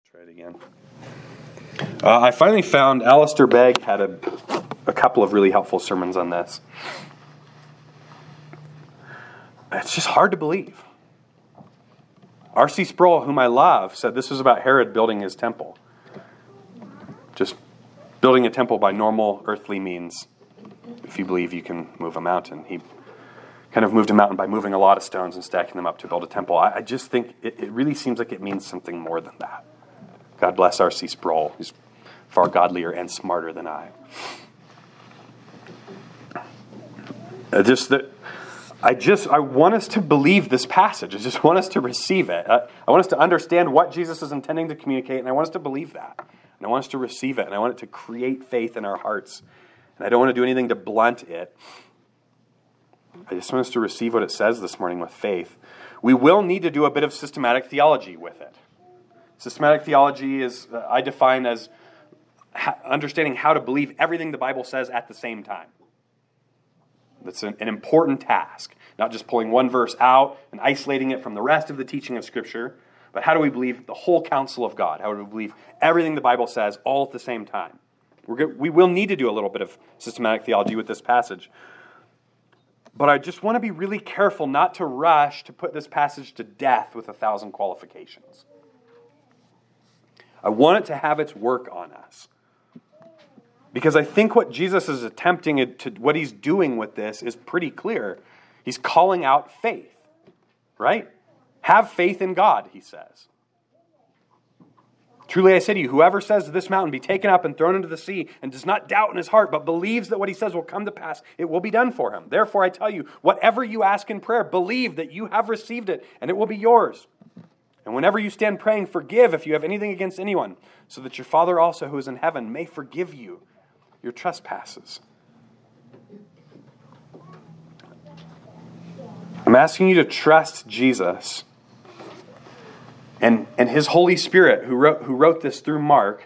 Try it again. I finally found Alistair Begg had a couple of really helpful sermons on this. It's just hard to believe. R.C. Sproul, whom I love, said this was about Herod building his temple. Just building a temple by normal earthly means. If you believe you can move a mountain. He kind of moved a mountain by moving a lot of stones and stacking them up to build a temple. I just think it really seems like it means something more than that. God bless R.C. Sproul. He's far godlier and smarter than I. I want us to believe this passage. I just want us to receive it. I want us to understand what Jesus is intending to communicate, and I want us to believe that. And I want us to receive it, and I want it to create faith in our hearts. And I don't want to do anything to blunt it. I just want us to receive what it says this morning with faith. We will need to do a bit of systematic theology with it. Systematic theology is, I define as understanding how to believe everything the Bible says at the same time. That's an important task. Not just pulling one verse out and isolating it from the rest of the teaching of Scripture, but how do we believe the whole counsel of God? How do we believe everything the Bible says all at the same time? We will need to do a little bit of systematic theology with this passage. But I just want to be really careful not to rush to put this passage to death with 1,000 qualifications. I want it to have its work on us. Because I think what Jesus is attempting to, what he's doing with this is pretty clear. He's calling out faith, right? Have faith in God, he says. Truly I say to you, whoever says to this mountain, be taken up and thrown into the sea, and does not doubt in his heart, but believes that what he says will come to pass, it will be done for him. Therefore I tell you, whatever you ask in prayer, believe that you have received it, and it will be yours. And whenever you stand praying, forgive if you have anything against anyone, so that your Father also who is in heaven may forgive you your trespasses. I'm asking you to trust Jesus and his Holy Spirit who wrote this through Mark,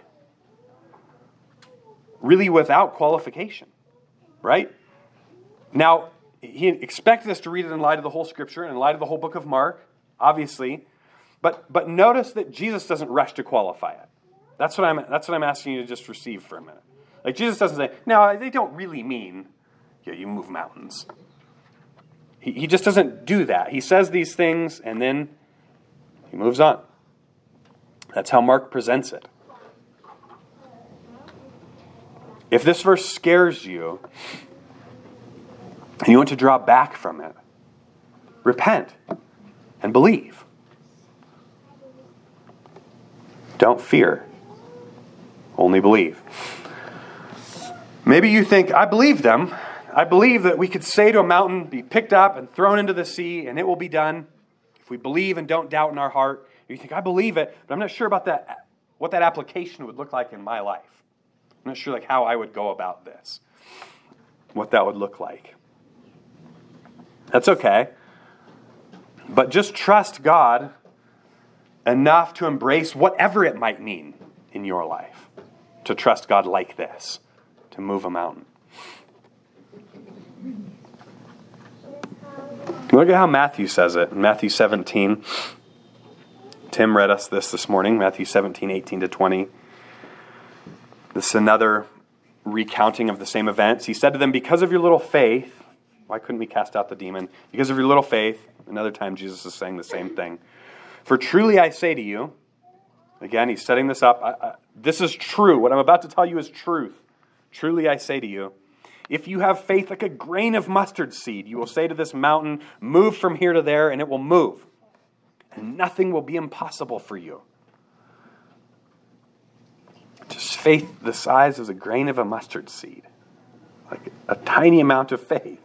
really without qualification, right? Now, he expected us to read it in light of the whole Scripture and in light of the whole book of Mark, obviously. But notice that Jesus doesn't rush to qualify it. That's what I'm asking you to just receive for a minute. Like Jesus doesn't say, no, they don't really mean, you move mountains. He just doesn't do that. He says these things and then he moves on. That's how Mark presents it. If this verse scares you and you want to draw back from it, repent and believe. Don't fear. Only believe. Maybe you think, I believe them. I believe that we could say to a mountain, be picked up and thrown into the sea, and it will be done. If we believe and don't doubt in our heart, you think, I believe it, but I'm not sure about that. What that application would look like in my life. I'm not sure how I would go about this. What that would look like. That's okay. But just trust God enough to embrace whatever it might mean in your life. To trust God like this. To move a mountain. Look at how Matthew says it in Matthew 17. Tim read us this morning, Matthew 17, 18 to 20. This is another recounting of the same events. He said to them, because of your little faith, why couldn't we cast out the demon? Because of your little faith. Another time Jesus is saying the same thing. For truly I say to you, again, he's setting this up. This is true. What I'm about to tell you is truth. Truly I say to you, if you have faith like a grain of mustard seed, you will say to this mountain, move from here to there, and it will move. And nothing will be impossible for you. Just faith the size of a grain of a mustard seed. Like a tiny amount of faith.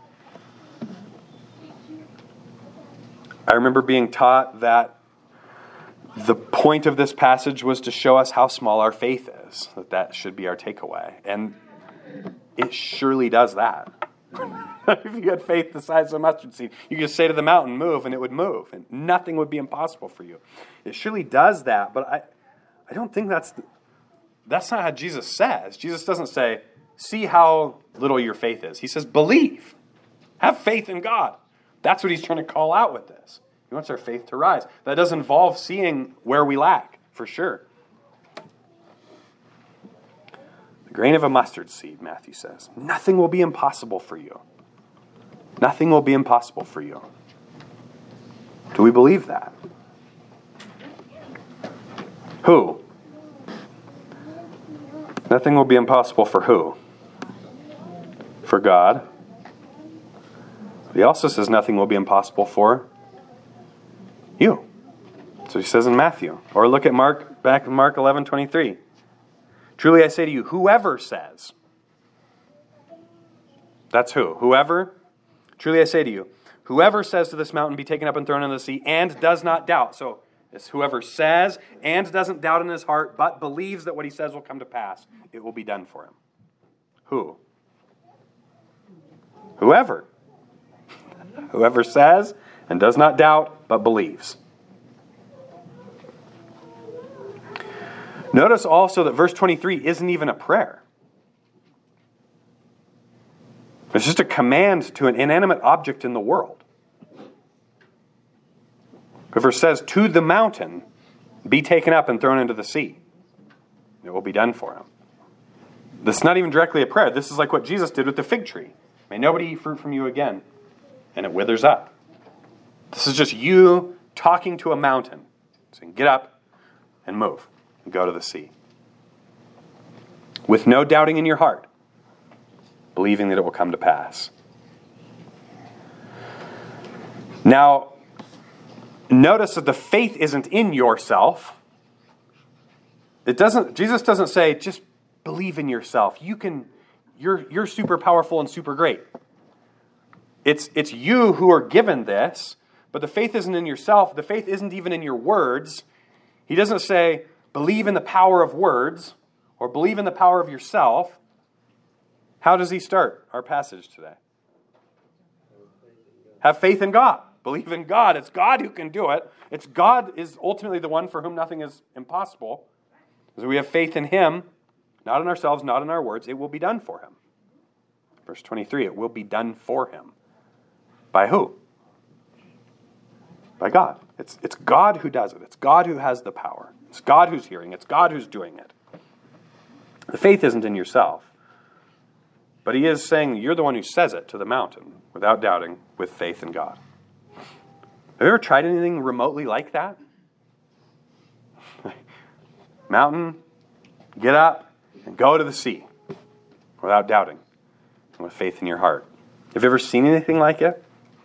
I remember being taught that the point of this passage was to show us how small our faith is. That should be our takeaway. And it surely does that. If you had faith the size of a mustard seed, you could just say to the mountain, move, and it would move. And nothing would be impossible for you. It surely does that, but I don't think that's not how Jesus says. Jesus doesn't say, see how little your faith is. He says, believe. Have faith in God. That's what he's trying to call out with this. He wants our faith to rise. That does involve seeing where we lack, for sure. Grain of a mustard seed, Matthew says. Nothing will be impossible for you. Nothing will be impossible for you. Do we believe that? Who? Nothing will be impossible for who? For God. He also says nothing will be impossible for you. So he says in Matthew. Or look at Mark, back in Mark 11:23. Truly I say to you, whoever says. That's who? Whoever. Truly I say to you, whoever says to this mountain, be taken up and thrown into the sea, and does not doubt. So it's whoever says and doesn't doubt in his heart, but believes that what he says will come to pass, it will be done for him. Who? Whoever. Whoever says and does not doubt, but believes. Notice also that verse 23 isn't even a prayer. It's just a command to an inanimate object in the world. Whoever says to the mountain, be taken up and thrown into the sea, it will be done for him. This is not even directly a prayer. This is like what Jesus did with the fig tree. May nobody eat fruit from you again. And it withers up. This is just you talking to a mountain. Saying, get up and move and go to the sea. With no doubting in your heart, believing that it will come to pass. Now, notice that the faith isn't in yourself. Jesus doesn't say, just believe in yourself. You're super powerful and super great. It's you who are given this, but the faith isn't in yourself. The faith isn't even in your words. He doesn't say, believe in the power of words, or believe in the power of yourself. How does he start our passage today? Have faith in God. Believe in God. It's God who can do it. It's God is ultimately the one for whom nothing is impossible. So we have faith in him, not in ourselves, not in our words. It will be done for him. Verse 23, it will be done for him. By who? By God. It's God who does it. It's God who has the power. It's God who's hearing. It's God who's doing it. The faith isn't in yourself. But he is saying you're the one who says it to the mountain without doubting with faith in God. Have you ever tried anything remotely like that? Mountain, get up, and go to the sea without doubting and with faith in your heart. Have you ever seen anything like it?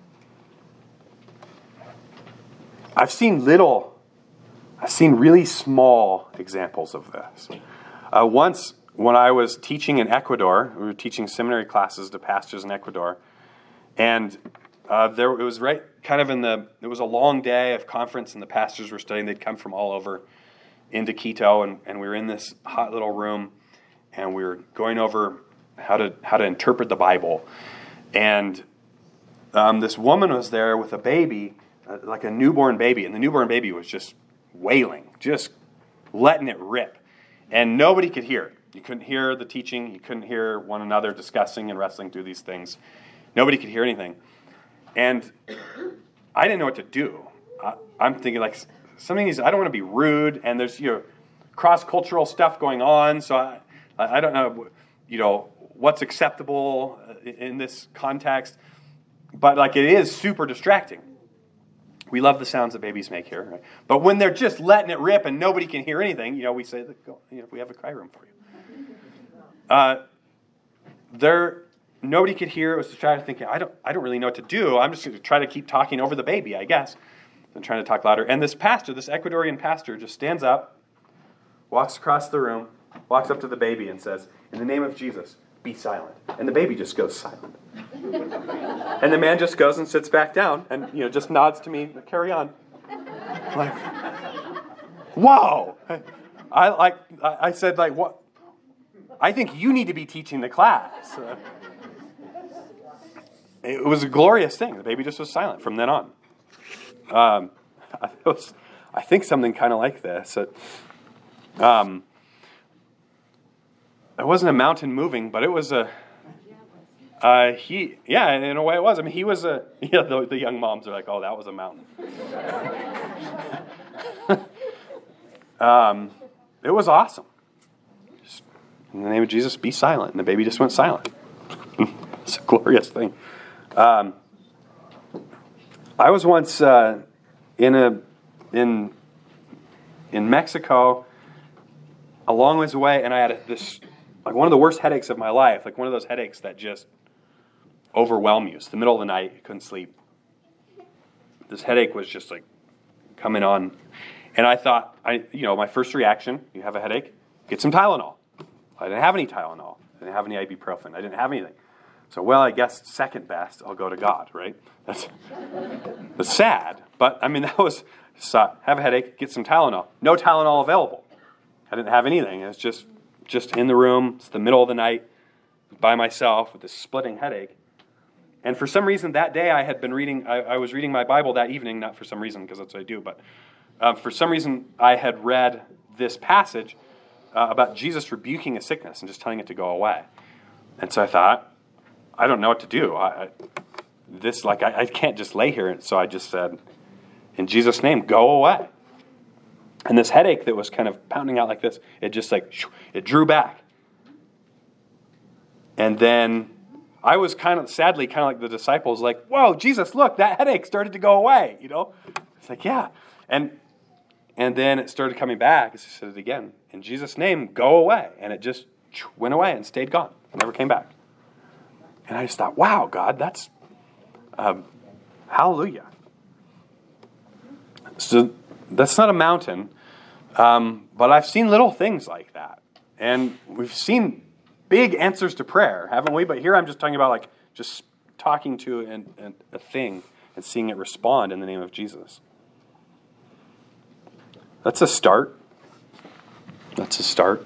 I've seen really small examples of this. Once, when I was teaching in Ecuador, we were teaching seminary classes to pastors in Ecuador, and it was a long day of conference, and the pastors were studying. They'd come from all over into Quito, and we were in this hot little room, and we were going over how to interpret the Bible. And this woman was there with a baby, like a newborn baby, and the newborn baby was just wailing, just letting it rip. And nobody could hear it. You couldn't hear the teaching. You couldn't hear one another discussing and wrestling through these things. Nobody could hear anything. And I didn't know what to do. I'm thinking like something is, I don't want to be rude, and there's cross-cultural stuff going on, so I don't know what's acceptable in this context. But like it is super distracting. We love the sounds that babies make here, right? But when they're just letting it rip and nobody can hear anything, we say, we have a cry room for you. Nobody could hear. It was distracting, thinking, I don't really know what to do. I'm just going to try to keep talking over the baby, I guess. I'm trying to talk louder. And this Ecuadorian pastor, just stands up, walks across the room, walks up to the baby and says, in the name of Jesus, be silent. And the baby just goes silent. And the man just goes and sits back down and just nods to me, carry on. Like, whoa! I said, like, what? I think you need to be teaching the class. It was a glorious thing. The baby just was silent from then on. I think something kind of like this. It wasn't a mountain moving, but it was in a way it was. I mean, he was the young moms are like, oh, that was a mountain. It was awesome. In the name of Jesus, be silent. And the baby just went silent. It's a glorious thing. I was once in Mexico, a long ways away, and I had one of the worst headaches of my life, like one of those headaches that just overwhelm you. It's the middle of the night, you couldn't sleep. This headache was just like coming on. And I thought, my first reaction, you have a headache, get some Tylenol. I didn't have any Tylenol. I didn't have any ibuprofen. I didn't have anything. So, I guess second best, I'll go to God, right? That's sad. But, that was, have a headache, get some Tylenol. No Tylenol available. I didn't have anything. It was just in the room. It's the middle of the night, by myself with this splitting headache. And for some reason that day I had been reading, I was reading my Bible that evening, not for some reason because that's what I do, but for some reason I had read this passage about Jesus rebuking a sickness and just telling it to go away. And so I thought, I don't know what to do. I can't just lay here. And so I just said, in Jesus' name, go away. And this headache that was kind of pounding out like this, it just it drew back. And then I was sadly like the disciples, like, whoa, Jesus, look, that headache started to go away, It's like, yeah. And then it started coming back. He said it again. In Jesus' name, go away. And it just went away and stayed gone. Never came back. And I just thought, wow, God, that's hallelujah. So that's not a mountain, but I've seen little things like that. And we've seen big answers to prayer, haven't we? But here I'm just talking about just talking to a thing and seeing it respond in the name of Jesus. That's a start. That's a start.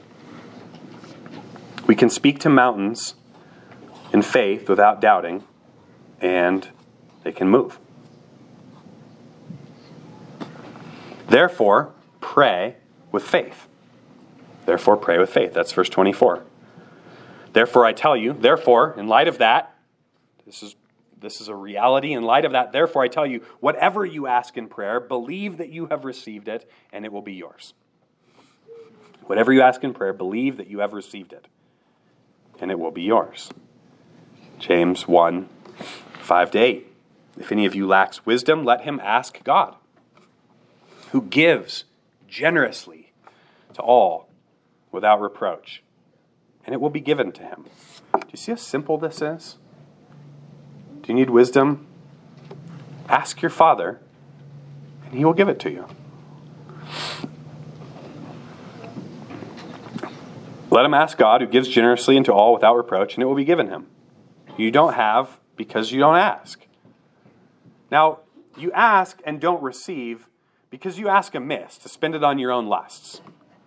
We can speak to mountains in faith without doubting, and they can move. Therefore, pray with faith. Therefore, pray with faith. That's verse 24. Therefore, I tell you, in light of that, this is a reality. In light of that, therefore, I tell you, whatever you ask in prayer, believe that you have received it, and it will be yours. Whatever you ask in prayer, believe that you have received it, and it will be yours. James 1, 5-8. If any of you lacks wisdom, let him ask God, who gives generously to all without reproach, and it will be given to him. Do you see how simple this is? Do you need wisdom? Ask your Father, and he will give it to you. Let him ask God, who gives generously into all without reproach, and it will be given him. You don't have because you don't ask. Now, you ask and don't receive because you ask amiss to spend it on your own lusts.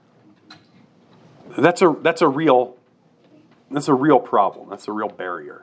That's a real problem. That's a real barrier.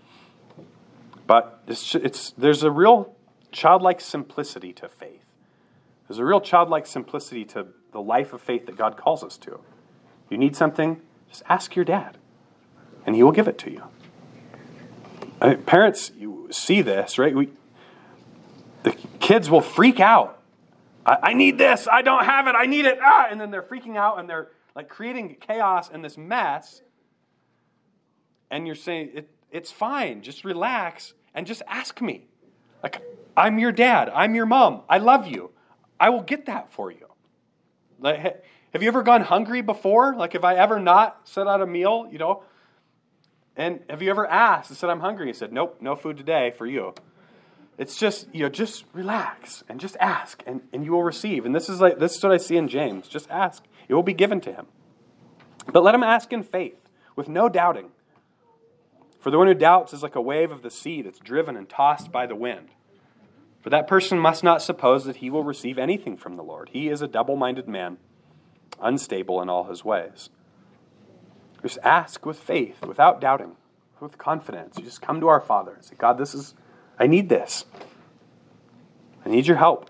But there's a real childlike simplicity to faith. There's a real childlike simplicity to the life of faith that God calls us to. You need something, just ask your dad, and he will give it to you. Parents, you see this, right? The kids will freak out. I need this. I don't have it. I need it. And then they're freaking out, and they're creating chaos and this mess. And you're saying, it's fine. Just relax and just ask me. I'm your dad. I'm your mom. I love you. I will get that for you. Have you ever gone hungry before? Have I ever not set out a meal, And have you ever asked and said, I'm hungry? And said, nope, no food today for you. It's just, just relax and just ask and you will receive. And this is what I see in James. Just ask. It will be given to him. But let him ask in faith with no doubting. For the one who doubts is like a wave of the sea that's driven and tossed by the wind. For that person must not suppose that he will receive anything from the Lord. He is a double-minded man, unstable in all his ways. Just ask with faith, without doubting, with confidence. You just come to our Father and say, God, I need this. I need your help.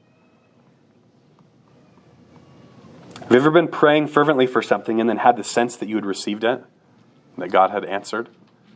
Have you ever been praying fervently for something and then had the sense that you had received it? That God had answered?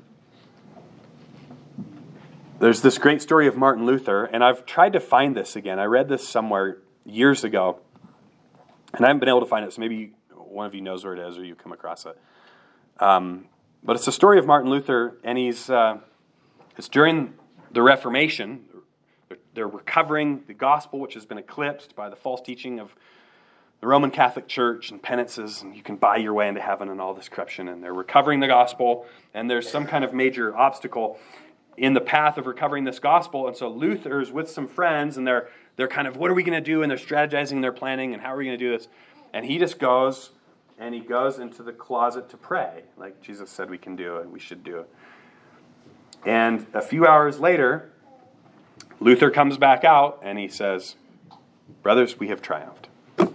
There's this great story of Martin Luther, and I've tried to find this again. I read this somewhere years ago, and I haven't been able to find it, so maybe one of you knows where it is or you come across it. But it's the story of Martin Luther, and it's during the Reformation. They're recovering the gospel, which has been eclipsed by the false teaching of the Roman Catholic Church and penances, and you can buy your way into heaven and all this corruption, and they're recovering the gospel, and there's some kind of major obstacle in the path of recovering this gospel, and so Luther's with some friends, and they're kind of, what are we going to do? And they're strategizing, they're planning, and how are we going to do this? And he just goes, and he goes into the closet to pray, like Jesus said we can do and we should do. And a few hours later, Luther comes back out, and he says, brothers, we have triumphed.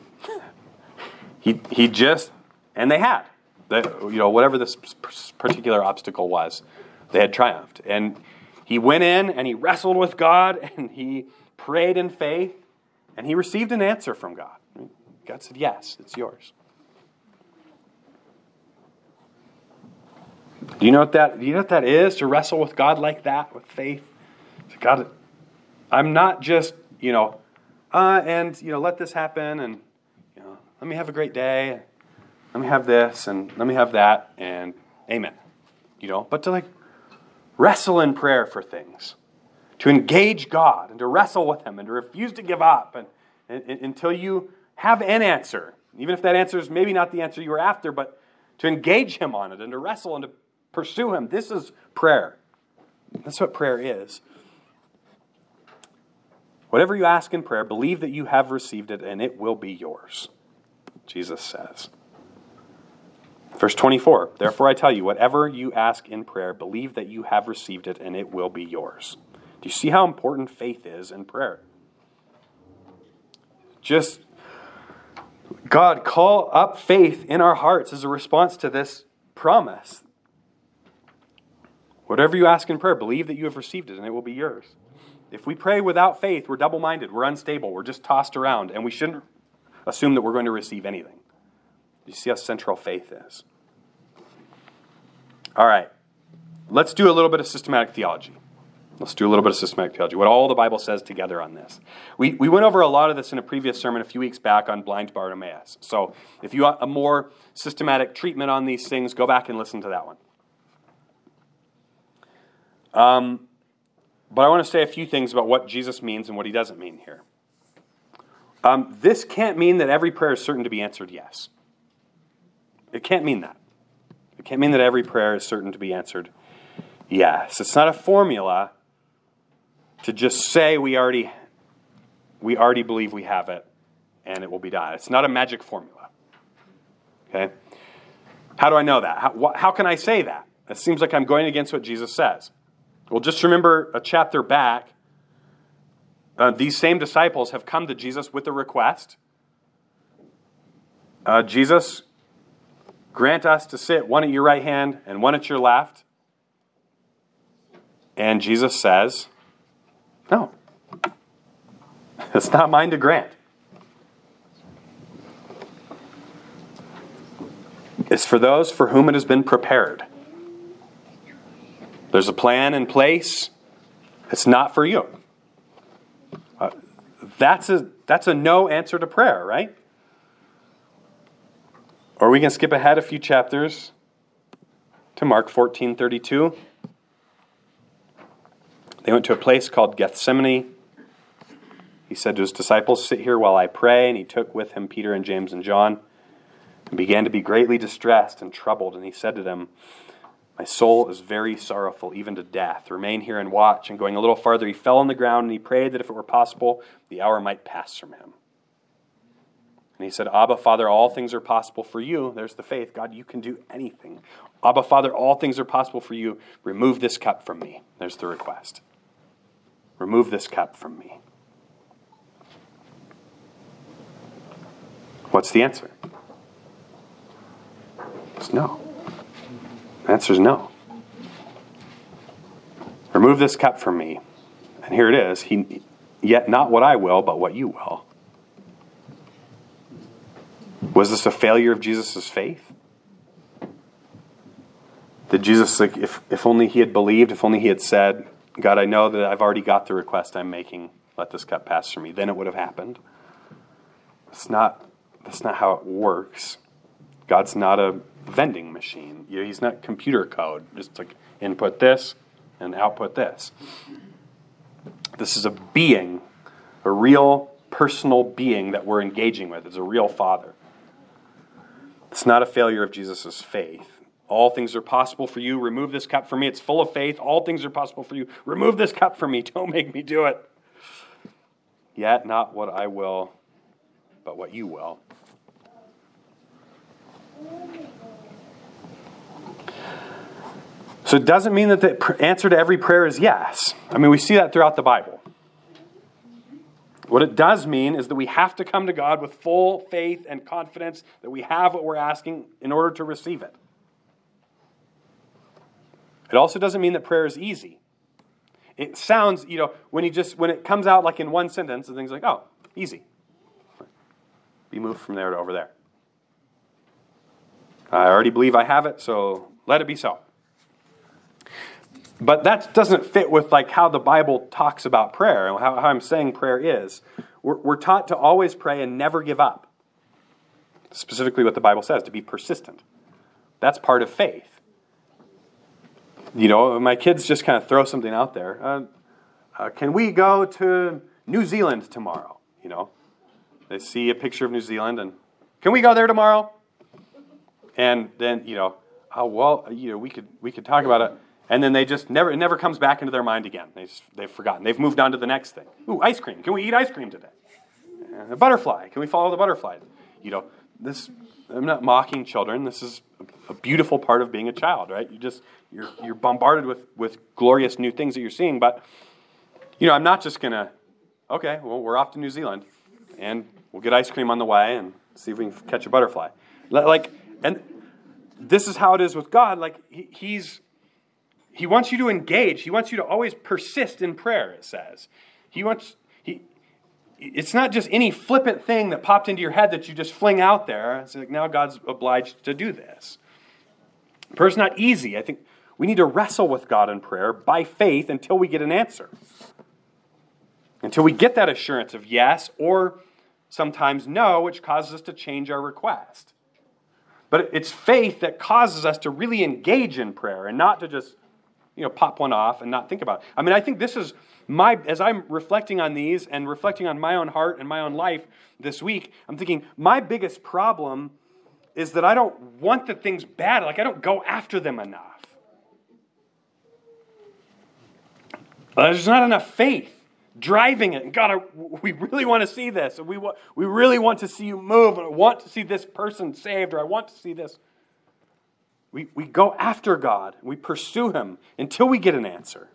He just, and they had, whatever this particular obstacle was, they had triumphed. And he went in and he wrestled with God and he prayed in faith and he received an answer from God. God said, yes, it's yours. Do you know what that is, to wrestle with God like that, with faith? God, I'm not just, let this happen and, let me have a great day. Let me have this and let me have that and amen. But to wrestle in prayer for things, to engage God and to wrestle with Him and to refuse to give up and until you have an answer, even if that answer is maybe not the answer you were after, but to engage Him on it and to wrestle and to pursue Him. This is prayer. That's what prayer is. Whatever you ask in prayer, believe that you have received it and it will be yours, Jesus says. Verse 24, therefore I tell you, whatever you ask in prayer, believe that you have received it and it will be yours. Do you see how important faith is in prayer? Just, God, call up faith in our hearts as a response to this promise. Whatever you ask in prayer, believe that you have received it and it will be yours. If we pray without faith, we're double-minded, we're unstable, we're just tossed around, and we shouldn't assume that we're going to receive anything. You see how central faith is. All right. Let's do a little bit of systematic theology. What all the Bible says together on this. We went over a lot of this in a previous sermon a few weeks back on blind Bartimaeus. So if you want a more systematic treatment on these things, go back and listen to that one. But I want to say a few things about what Jesus means and what He doesn't mean here. This can't mean that every prayer is certain to be answered yes. It can't mean that. It can't mean that every prayer is certain to be answered yes. It's not a formula to just say we already believe we have it and it will be done. It's not a magic formula. Okay? How do I know that? How can I say that? It seems like I'm going against what Jesus says. Well, just remember a chapter back. These same disciples have come to Jesus with a request. Jesus, grant us to sit one at your right hand and one at your left. And Jesus says, no, it's not mine to grant. It's for those for whom it has been prepared. There's a plan in place. It's not for you. That's a no answer to prayer, right? Or we can skip ahead a few chapters to Mark 14:32. They went to a place called Gethsemane. He said to his disciples, sit here while I pray. And he took with him Peter and James and John and began to be greatly distressed and troubled. And he said to them, my soul is very sorrowful, even to death. Remain here and watch. And going a little farther, he fell on the ground and he prayed that if it were possible, the hour might pass from him. And he said, Abba, Father, all things are possible for you. There's the faith. God, you can do anything. Abba, Father, all things are possible for you. Remove this cup from me. There's the request. Remove this cup from me. What's the answer? It's no. The answer is no. Remove this cup from me. And here it is. Yet not what I will, but what you will. Was this a failure of Jesus' faith? Did Jesus, if only he had believed, if only he had said, God, I know that I've already got the request I'm making. Let this cup pass from me. Then it would have happened. That's not how it works. God's not a vending machine. He's not computer code, just like input this and output this. This is a being, a real personal being that we're engaging with. It's a real Father. It's not a failure of Jesus' faith. All things are possible for you. Remove this cup from me. It's full of faith. All things are possible for you. Remove this cup from me. Don't make me do it. Yet not what I will, but what you will. So it doesn't mean that the answer to every prayer is yes. I mean, we see that throughout the Bible. What it does mean is that we have to come to God with full faith and confidence that we have what we're asking in order to receive it. It also doesn't mean that prayer is easy. It sounds, when it comes out like in one sentence, and things like, oh, easy. Be moved from there to over there. I already believe I have it, so let it be so. But that doesn't fit with like how the Bible talks about prayer and how I'm saying prayer is. We're taught to always pray and never give up. Specifically what the Bible says, to be persistent. That's part of faith. My kids just kind of throw something out there. Can we go to New Zealand tomorrow? They see a picture of New Zealand and, can we go there tomorrow? And then, we could talk about it. And then they just it never comes back into their mind again. They've forgotten. They've moved on to the next thing. Ooh, ice cream. Can we eat ice cream today? A butterfly. Can we follow the butterfly? I'm not mocking children. This is a beautiful part of being a child, right? You're bombarded with glorious new things that you're seeing. But, I'm not just going to, okay, well, we're off to New Zealand. And we'll get ice cream on the way and see if we can catch a butterfly. And this is how it is with God. Like, He wants you to engage. He wants you to always persist in prayer, it says. It's not just any flippant thing that popped into your head that you just fling out there. It's like, now God's obliged to do this. Prayer's not easy. I think we need to wrestle with God in prayer by faith until we get an answer. Until we get that assurance of yes or sometimes no, which causes us to change our request. But it's faith that causes us to really engage in prayer and not to just pop one off and not think about it. I mean, I think this is as I'm reflecting on these and reflecting on my own heart and my own life this week, I'm thinking my biggest problem is that I don't want the things bad. Like, I don't go after them enough. There's not enough faith driving it. God, we really want to see this. We really want to see you move. And I want to see this person saved, or I want to see this. We go after God. We pursue Him until we get an answer.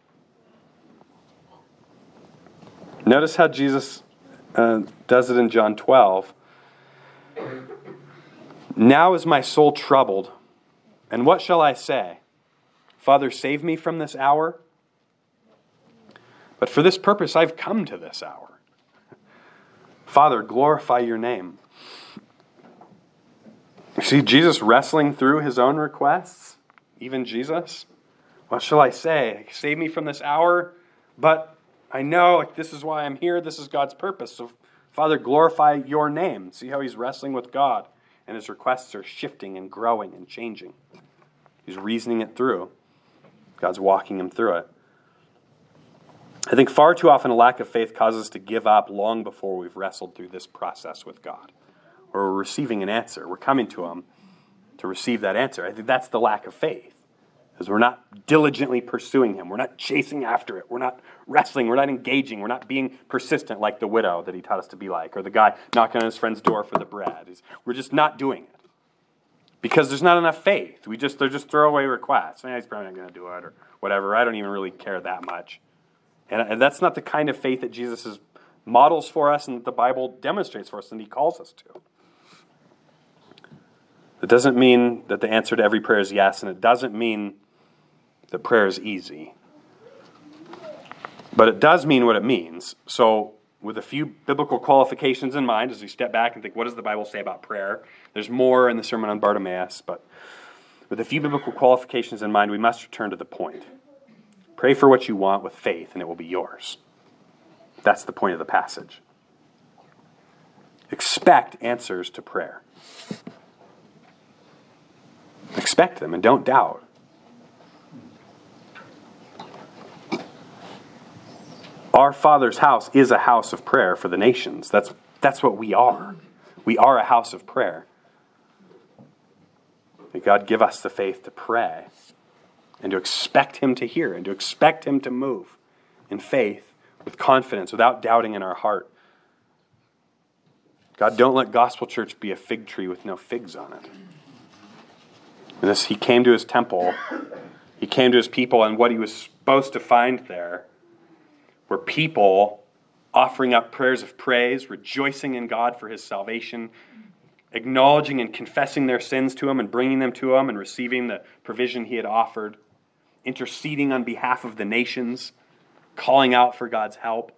Notice how Jesus does it in John 12. Now is my soul troubled, and what shall I say? Father, save me from this hour. But for this purpose I've come to this hour. Father, glorify your name. You see Jesus wrestling through his own requests, even Jesus. What shall I say? Save me from this hour, but I know this is why I'm here. This is God's purpose. So, Father, glorify your name. See how he's wrestling with God, and his requests are shifting and growing and changing. He's reasoning it through. God's walking him through it. I think far too often a lack of faith causes us to give up long before we've wrestled through this process with God. Or we're receiving an answer. We're coming to him to receive that answer. I think that's the lack of faith. Because we're not diligently pursuing him. We're not chasing after it. We're not wrestling. We're not engaging. We're not being persistent like the widow that he taught us to be like. Or the guy knocking on his friend's door for the bread. We're just not doing it. Because there's not enough faith. They're just throwaway requests. He's probably not going to do it or whatever. I don't even really care that much. And that's not the kind of faith that Jesus models for us and that the Bible demonstrates for us and he calls us to. It doesn't mean that the answer to every prayer is yes, and it doesn't mean that prayer is easy. But it does mean what it means. So with a few biblical qualifications in mind, as we step back and think, what does the Bible say about prayer? There's more in the Sermon on Bartimaeus, but with a few biblical qualifications in mind, we must return to the point. Pray for what you want with faith, and it will be yours. That's the point of the passage. Expect answers to prayer. expect them and don't doubt. Our Father's house is a house of prayer for the nations. That's what we are. We are a house of prayer. May God give us the faith to pray and to expect Him to hear and to expect Him to move in faith, with confidence, without doubting in our heart. God, don't let Gospel Church be a fig tree with no figs on it. And as He came to His temple, He came to His people, and what He was supposed to find there were people offering up prayers of praise, rejoicing in God for His salvation, acknowledging and confessing their sins to Him and bringing them to Him and receiving the provision He had offered, interceding on behalf of the nations, calling out for God's help.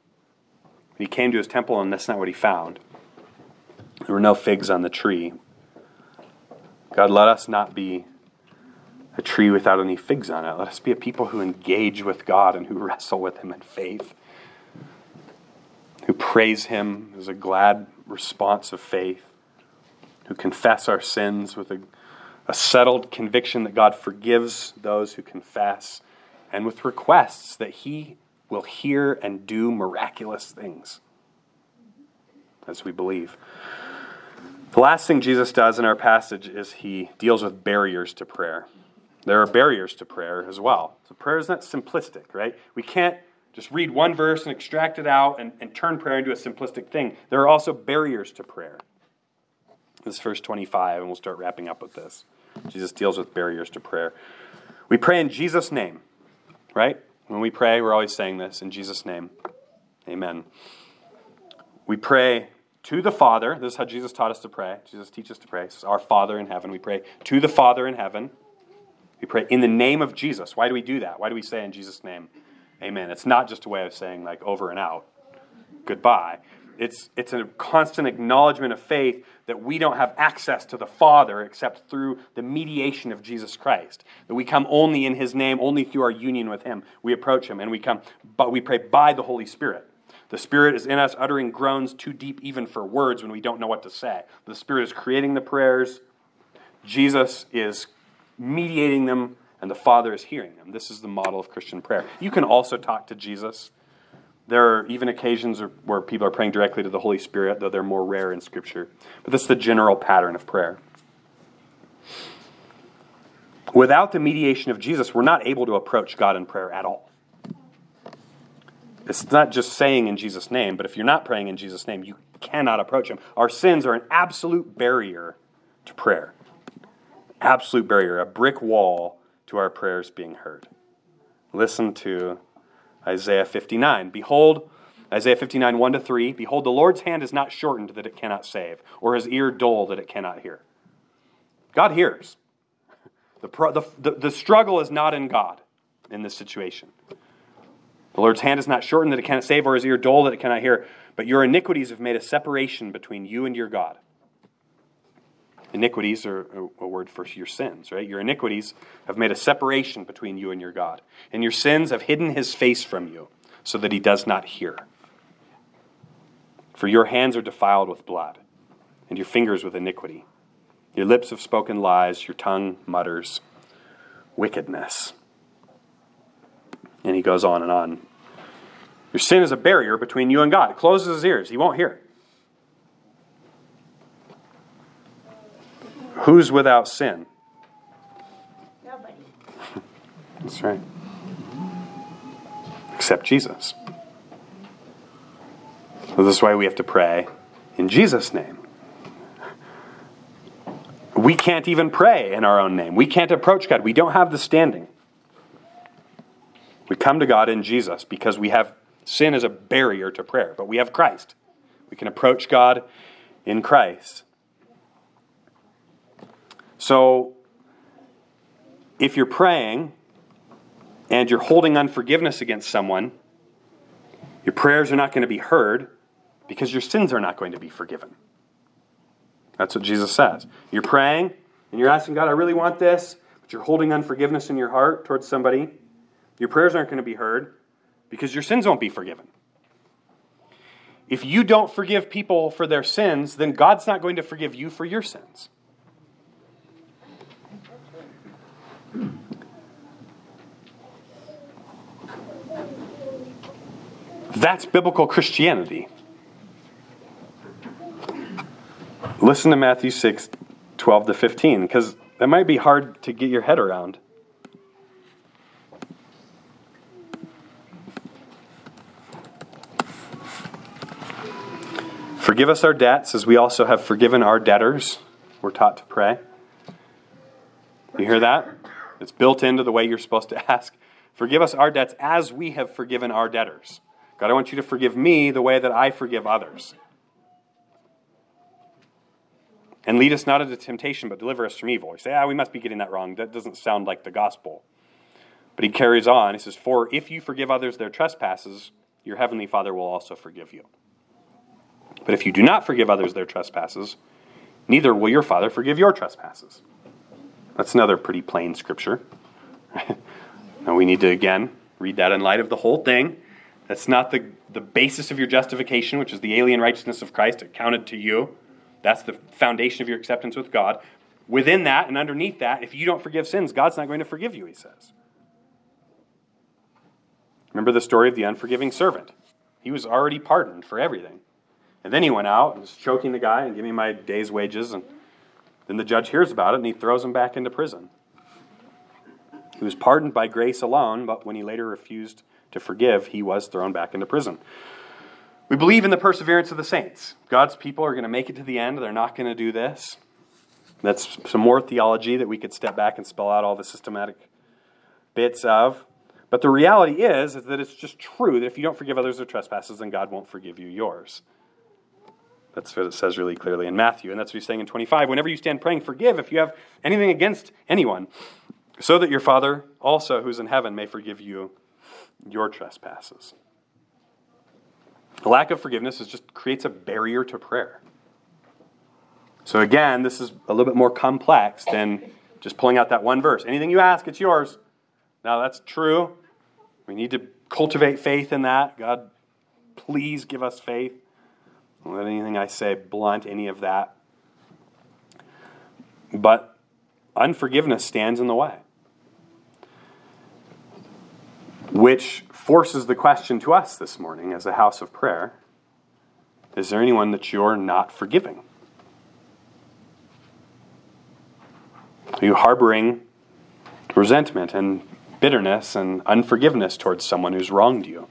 He came to His temple, and that's not what He found. There were no figs on the tree. God, let us not be a tree without any figs on it. Let us be a people who engage with God and who wrestle with Him in faith, who praise Him as a glad response of faith, who confess our sins with a settled conviction that God forgives those who confess, and with requests that He will hear and do miraculous things as we believe. The last thing Jesus does in our passage is He deals with barriers to prayer. There are barriers to prayer as well. So prayer is not simplistic, right? We can't just read one verse and extract it out and turn prayer into a simplistic thing. There are also barriers to prayer. This is verse 25, and we'll start wrapping up with this. Jesus deals with barriers to prayer. We pray in Jesus' name, right? When we pray, we're always saying this, in Jesus' name. Amen. We pray to the Father. This is how Jesus taught us to pray. Jesus teaches us to pray. This is our Father in heaven. We pray to the Father in heaven. We pray in the name of Jesus. Why do we do that? Why do we say in Jesus' name? Amen. It's not just a way of saying like over and out. Goodbye. It's a constant acknowledgement of faith that we don't have access to the Father except through the mediation of Jesus Christ. That we come only in His name, only through our union with Him. We approach Him, and we pray by the Holy Spirit. The Spirit is in us, uttering groans too deep even for words when we don't know what to say. The Spirit is creating the prayers. Jesus is mediating them, and the Father is hearing them. This is the model of Christian prayer. You can also talk to Jesus. There are even occasions where people are praying directly to the Holy Spirit, though they're more rare in Scripture. But this is the general pattern of prayer. Without the mediation of Jesus, we're not able to approach God in prayer at all. It's not just saying in Jesus' name, but if you're not praying in Jesus' name, you cannot approach Him. Our sins are an absolute barrier to prayer. Absolute barrier, a brick wall to our prayers being heard. Listen to Isaiah 59. Behold, Isaiah 59, 1-3, behold, the Lord's hand is not shortened that it cannot save, or His ear dull that it cannot hear. God hears. The struggle is not in God in this situation. The Lord's hand is not shortened that it cannot save, or His ear dull that it cannot hear. But your iniquities have made a separation between you and your God. Iniquities are a word for your sins, right? Your iniquities have made a separation between you and your God. And your sins have hidden His face from you, so that He does not hear. For your hands are defiled with blood, and your fingers with iniquity. Your lips have spoken lies, your tongue mutters wickedness. And he goes on and on. Your sin is a barrier between you and God. It closes His ears. He won't hear. Who's without sin? Nobody. That's right. Except Jesus. So this is why we have to pray in Jesus' name. We can't even pray in our own name. We can't approach God. We don't have the standing. We come to God in Jesus because we have sin as a barrier to prayer, but we have Christ. We can approach God in Christ. So, if you're praying and you're holding unforgiveness against someone, your prayers are not going to be heard because your sins are not going to be forgiven. That's what Jesus says. You're praying and you're asking God, I really want this, but you're holding unforgiveness in your heart towards somebody. Your prayers aren't going to be heard because your sins won't be forgiven. If you don't forgive people for their sins, then God's not going to forgive you for your sins. That's biblical Christianity. Listen to Matthew 6, 12 to 15, because that might be hard to get your head around. Forgive us our debts as we also have forgiven our debtors. We're taught to pray. You hear that? It's built into the way you're supposed to ask. Forgive us our debts as we have forgiven our debtors. God, I want you to forgive me the way that I forgive others. And lead us not into temptation, but deliver us from evil. You say, we must be getting that wrong. That doesn't sound like the gospel. But he carries on. He says, for if you forgive others their trespasses, your heavenly Father will also forgive you. But if you do not forgive others their trespasses, neither will your Father forgive your trespasses. That's another pretty plain scripture. Now we need to, again, read that in light of the whole thing. That's not the basis of your justification, which is the alien righteousness of Christ accounted to you. That's the foundation of your acceptance with God. Within that and underneath that, if you don't forgive sins, God's not going to forgive you, he says. Remember the story of the unforgiving servant. He was already pardoned for everything. And then he went out and was choking the guy and give me my day's wages. And then the judge hears about it and he throws him back into prison. He was pardoned by grace alone, but when he later refused to forgive, he was thrown back into prison. We believe in the perseverance of the saints. God's people are going to make it to the end. They're not going to do this. That's some more theology that we could step back and spell out all the systematic bits of. But the reality is that it's just true that if you don't forgive others their trespasses, then God won't forgive you yours. That's what it says really clearly in Matthew. And that's what he's saying in 25. Whenever you stand praying, forgive if you have anything against anyone, so that your Father also, who's in heaven, may forgive you your trespasses. The lack of forgiveness just creates a barrier to prayer. So again, this is a little bit more complex than just pulling out that one verse. Anything you ask, it's yours. Now that's true. We need to cultivate faith in that. God, please give us faith. Don't let anything I say blunt any of that. But unforgiveness stands in the way, which forces the question to us this morning as a house of prayer. Is there anyone that you're not forgiving? Are you harboring resentment and bitterness and unforgiveness towards someone who's wronged you?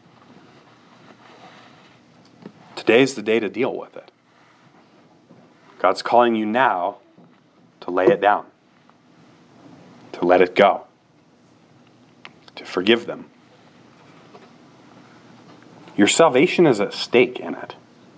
Today's the day to deal with it. God's calling you now to lay it down, to let it go, to forgive them. Your salvation is at stake in it.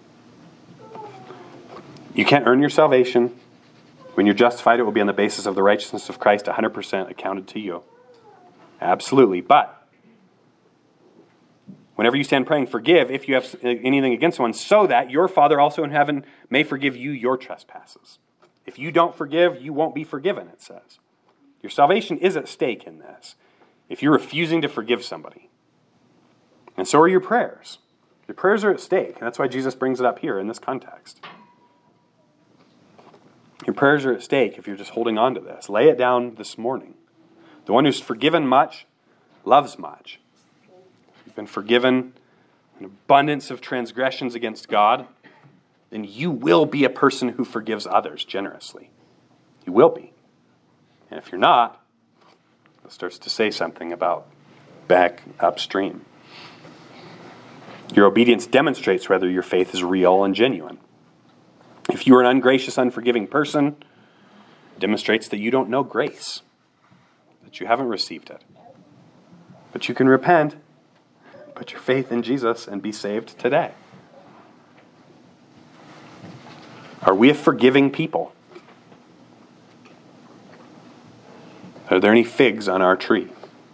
You can't earn your salvation. When you're justified, it will be on the basis of the righteousness of Christ, 100% accounted to you. Absolutely. But whenever you stand praying, forgive if you have anything against someone, so that your Father also in heaven may forgive you your trespasses. If you don't forgive, you won't be forgiven, it says. Your salvation is at stake in this, if you're refusing to forgive somebody. And so are your prayers. Your prayers are at stake, and that's why Jesus brings it up here in this context. Your prayers are at stake if you're just holding on to this. Lay it down this morning. The one who's forgiven much loves much. If you've been forgiven an abundance of transgressions against God, then you will be a person who forgives others generously. You will be. And if you're not, it starts to say something about back upstream. Your obedience demonstrates whether your faith is real and genuine. If you are an ungracious, unforgiving person, it demonstrates that you don't know grace, that you haven't received it. But you can repent, put your faith in Jesus, and be saved today. Are we a forgiving people? Are there any figs on our tree?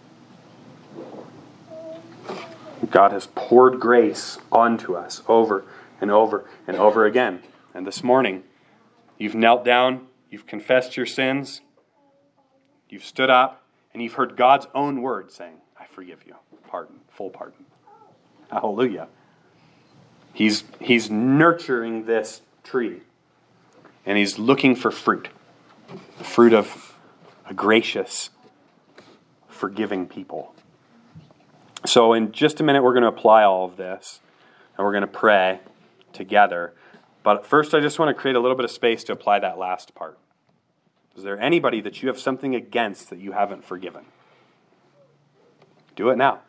God has poured grace onto us over and over and over again. And this morning, you've knelt down, you've confessed your sins, you've stood up, and you've heard God's own word saying, I forgive you. Pardon, full pardon. Hallelujah. He's nurturing this tree, and he's looking for fruit. The fruit of a gracious, forgiving people. So in just a minute, we're going to apply all of this, and we're going to pray together. But first, I just want to create a little bit of space to apply that last part. Is there anybody that you have something against that you haven't forgiven? Do it now.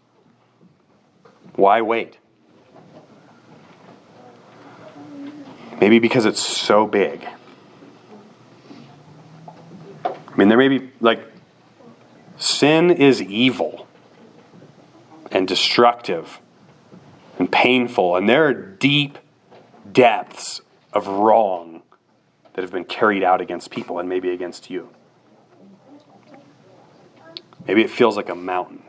Why wait? Maybe because it's so big. I mean, there may be, sin is evil and destructive and painful, and there are deep depths of wrong that have been carried out against people and maybe against you. Maybe it feels like a mountain.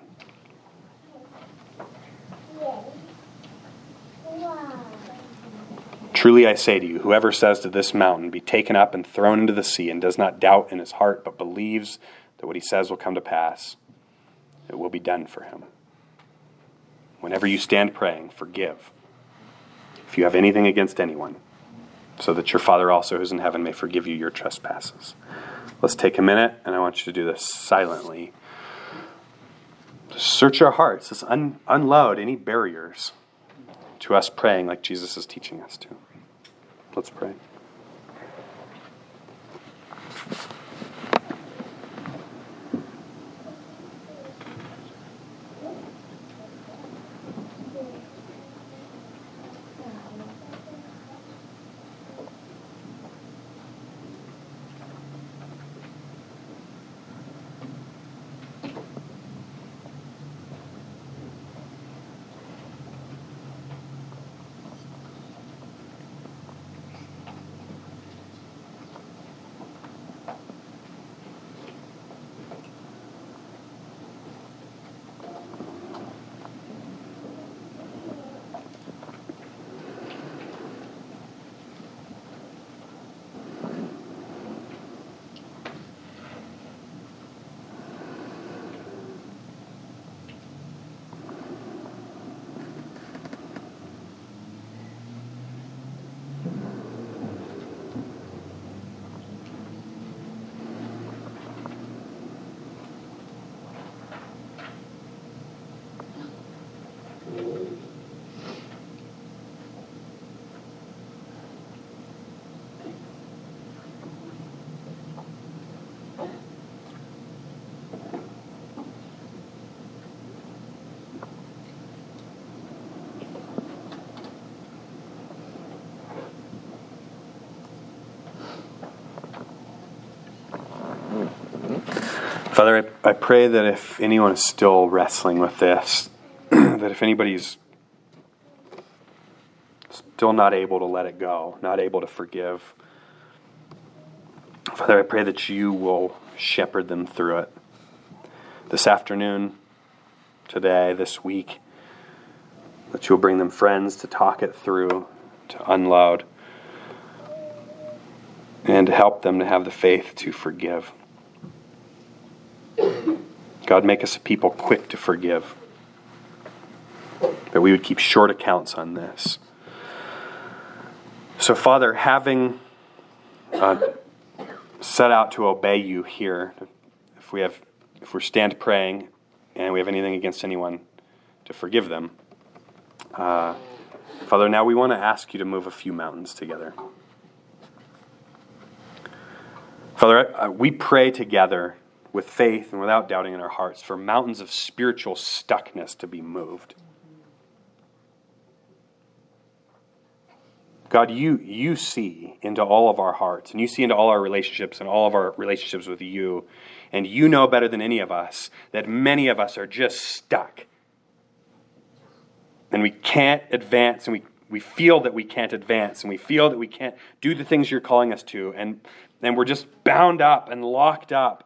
Truly I say to you, whoever says to this mountain, be taken up and thrown into the sea, and does not doubt in his heart, but believes that what he says will come to pass, it will be done for him. Whenever you stand praying, forgive if you have anything against anyone, so that your Father also who's in heaven may forgive you your trespasses. Let's take a minute, and I want you to do this silently. Just search our hearts. Just unload any barriers to us praying like Jesus is teaching us to. Let's pray. Father, I pray that if anyone is still wrestling with this, that if anybody's still not able to let it go, not able to forgive, Father, I pray that you will shepherd them through it. This afternoon, today, this week, that you'll bring them friends to talk it through, to unload, and to help them to have the faith to forgive. God, make us a people quick to forgive, that we would keep short accounts on this. So, Father, having set out to obey you here, if we stand praying and we have anything against anyone, to forgive them, Father, now we want to ask you to move a few mountains together. Father, we pray together with faith and without doubting in our hearts for mountains of spiritual stuckness to be moved. God, you see into all of our hearts, and you see into all our relationships and all of our relationships with you, and you know better than any of us that many of us are just stuck. And we can't advance, and we feel that we can't advance, and we feel that we can't do the things you're calling us to, and we're just bound up and locked up.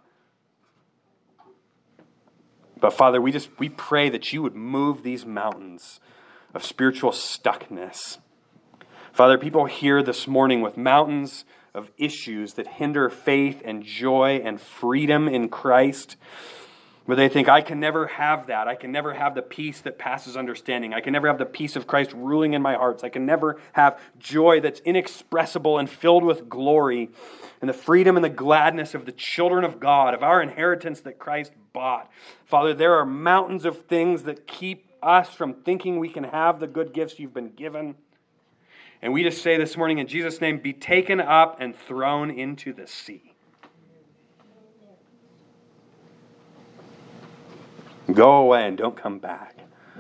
But Father, we pray that you would move these mountains of spiritual stuckness. Father, people here this morning with mountains of issues that hinder faith and joy and freedom in Christ. where they think, I can never have that. I can never have the peace that passes understanding. I can never have the peace of Christ ruling in my hearts. I can never have joy that's inexpressible and filled with glory and the freedom and the gladness of the children of God, of our inheritance that Christ bought. Father, there are mountains of things that keep us from thinking we can have the good gifts you've been given. And we just say this morning in Jesus' name, be taken up and thrown into the sea. Go away and don't come back.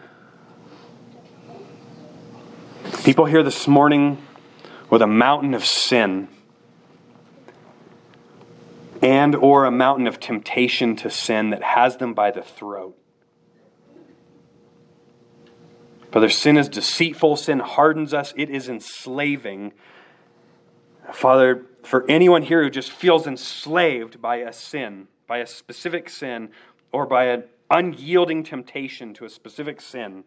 People here this morning with a mountain of sin and or a mountain of temptation to sin that has them by the throat. Father, sin is deceitful. Sin hardens us. It is enslaving. Father, for anyone here who just feels enslaved by a sin, by a specific sin, or by an unyielding temptation to a specific sin,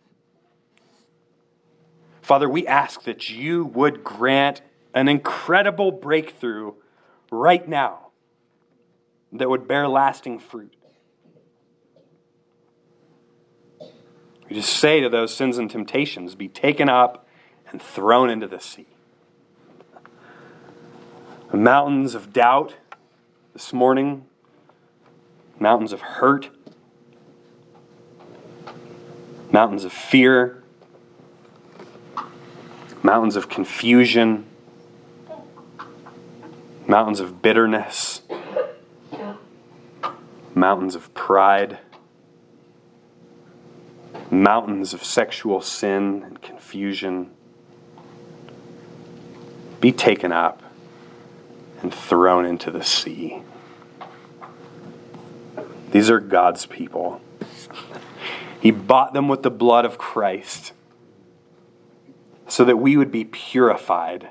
Father, we ask that you would grant an incredible breakthrough right now that would bear lasting fruit. We just say to those sins and temptations, be taken up and thrown into the sea. The mountains of doubt this morning, mountains of hurt, mountains of fear, mountains of confusion, mountains of bitterness, mountains of pride, mountains of sexual sin and confusion, be taken up and thrown into the sea. These are God's people. He bought them with the blood of Christ so that we would be purified,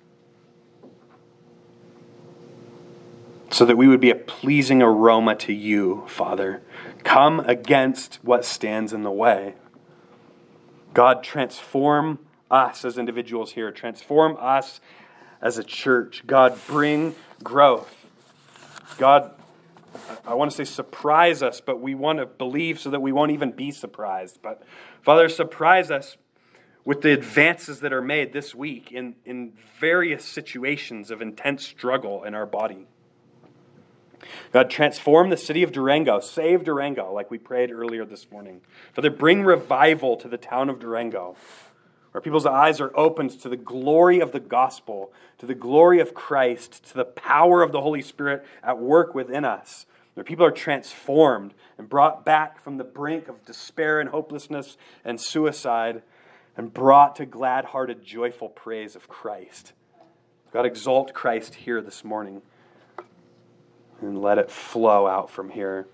so that we would be a pleasing aroma to you, Father. Come against what stands in the way. God, transform us as individuals here. Transform us as a church. God, bring growth. God, I want to say surprise us, but we want to believe so that we won't even be surprised. But Father, surprise us with the advances that are made this week in various situations of intense struggle in our body. God, transform the city of Durango. Save Durango, like we prayed earlier this morning. Father, bring revival to the town of Durango, where people's eyes are opened to the glory of the gospel, to the glory of Christ, to the power of the Holy Spirit at work within us. Where people are transformed and brought back from the brink of despair and hopelessness and suicide and brought to glad-hearted, joyful praise of Christ. God, exalt Christ here this morning and let it flow out from here.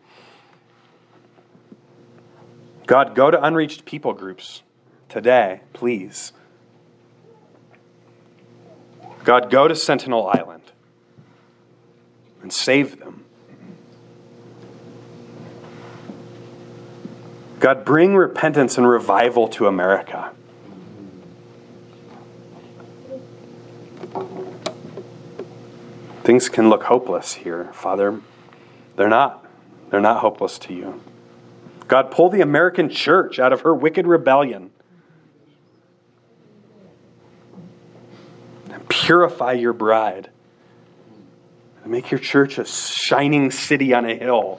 God, go to unreached people groups today, please. God, go to Sentinel Island and save them. God, bring repentance and revival to America. Things can look hopeless here, Father. They're not. They're not hopeless to you. God, pull the American church out of her wicked rebellion. And purify your bride. And make your church a shining city on a hill.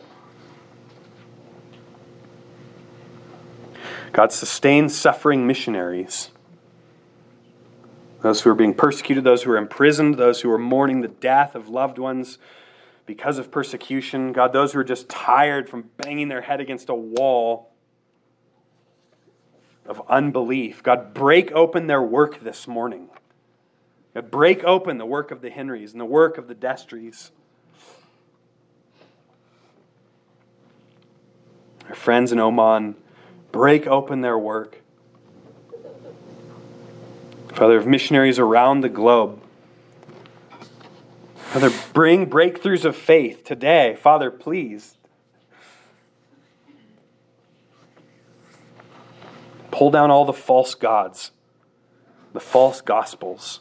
God, sustain suffering missionaries. Those who are being persecuted, those who are imprisoned, those who are mourning the death of loved ones because of persecution. God, those who are just tired from banging their head against a wall of unbelief. God, break open their work this morning. God, break open the work of the Henrys and the work of the Destries. Our friends in Oman, break open their work. Father, of missionaries around the globe. Father, bring breakthroughs of faith today. Father, please. Pull down all the false gods, the false gospels,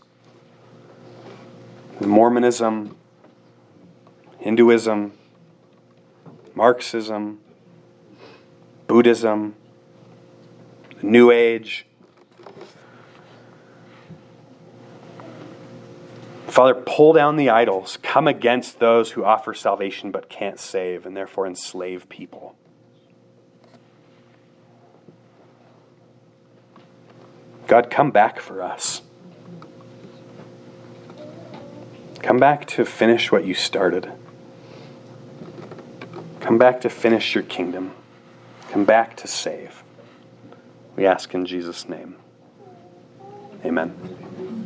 Mormonism, Hinduism, Marxism, Buddhism, the New Age. Father, pull down the idols. Come against those who offer salvation but can't save and therefore enslave people. God, come back for us. Come back to finish what you started. Come back to finish your kingdom. Come back to save. We ask in Jesus' name. Amen.